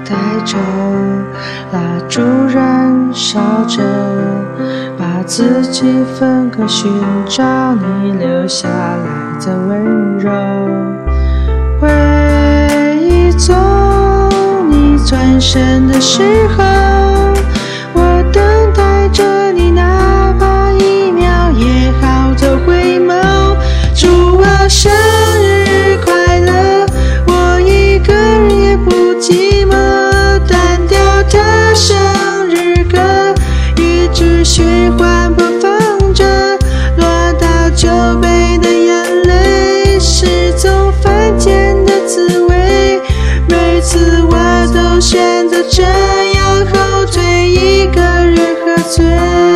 带着，蜡烛燃烧着，把自己分割，寻找你留下来的温柔。回忆中你转身的时候，我等待着你，哪怕一秒也好的回眸。祝我生日快乐，我一个人也不寂寞。单调的生日歌一直循环播放着，落到酒杯的眼泪是种犯贱的滋味。每次我都选择这样后退，一个人喝醉。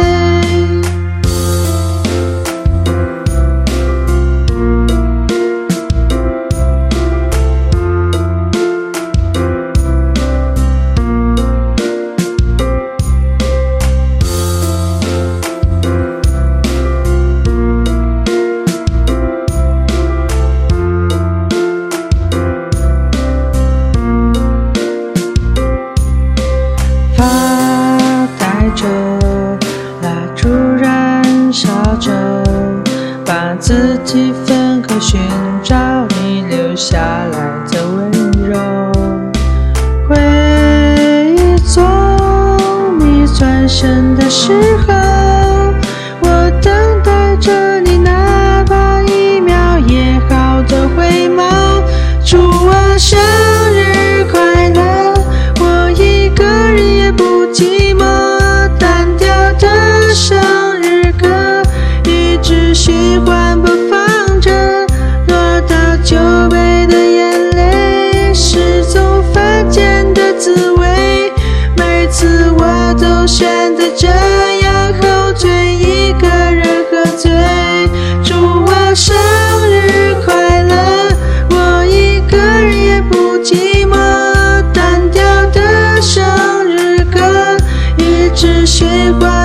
蜡烛燃烧着，把自己分割，寻找你留下来的温柔。回忆中你转身的时候，我等待着你，哪怕一秒也好的回眸。祝我生日快乐，我一个人也不寂寞。生日歌一直循环播放着，落到酒杯的眼泪是种犯贱的滋味。每次我都选择这样后退，一个人喝醉。祝我生日快乐，我一个人也不寂寞。单调的生日歌一直循环